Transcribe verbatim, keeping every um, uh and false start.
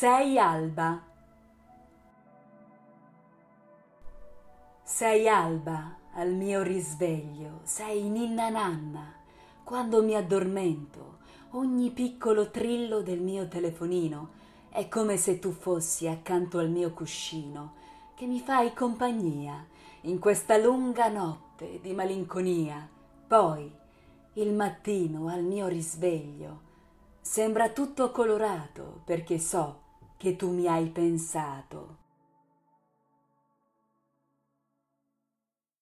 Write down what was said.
Sei alba. Sei alba al mio risveglio, sei ninna nanna. Quando mi addormento, ogni piccolo trillo del mio telefonino è come se tu fossi accanto al mio cuscino, che mi fai compagnia in questa lunga notte di malinconia. Poi, il mattino al mio risveglio, sembra tutto colorato perché so che tu mi hai pensato.